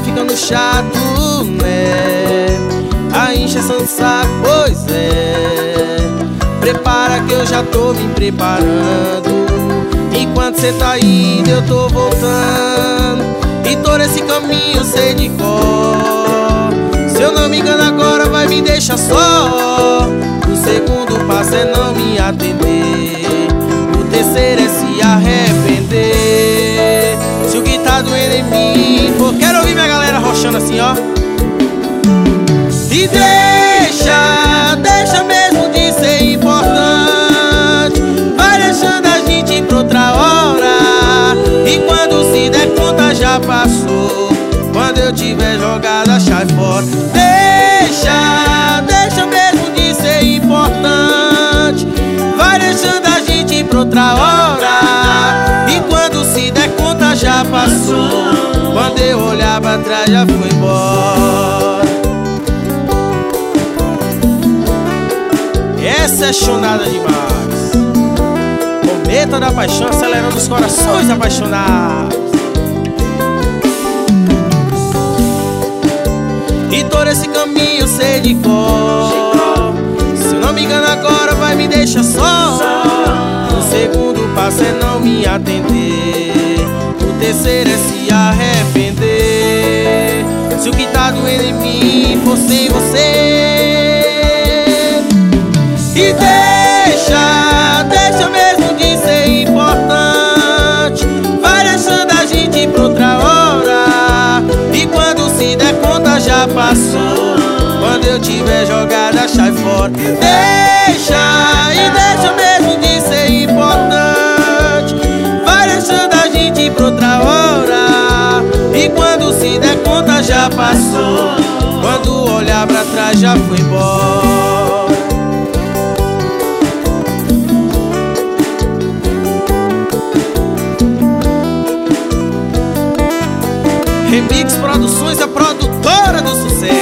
ficando chato, né? A encheção de saco, pois é. Prepara que eu já tô me preparando. Enquanto cê tá indo eu tô voltando. E todo esse caminho sei de cor. Se eu não me engano agora vai me deixar só. O segundo passo é não me atender. O terceiro é se arrepender. Se o que tá doendo em mim for... Quero ouvir minha galera rochando assim, ó. E deixa mesmo de ser importante. Vai deixando a gente pra outra hora. E quando se der conta já passou. Quando eu tiver jogado a chave fora. Deixa mesmo de ser importante. Vai deixando a gente pra outra hora. E quando se der conta já passou. Quando eu olhar pra trás já foi embora. Essa é chonada demais. Cometa da paixão acelerando os corações apaixonados. E todo esse caminho sei de cor. Se eu não me engano agora vai me deixar só. O segundo passo é não me atender. O terceiro é se arrepender. Se o que tá doendo em mim for sem você. E deixa mesmo de ser importante. Vai deixando a gente pra outra hora. E quando se der conta já passou. Quando eu tiver jogado a chave fora. Deixa mesmo de ser importante. Vai deixando a gente pra outra hora. E quando se der conta já passou. Quando olhar pra trás já foi embora. Remix Produções, a produtora do sucesso.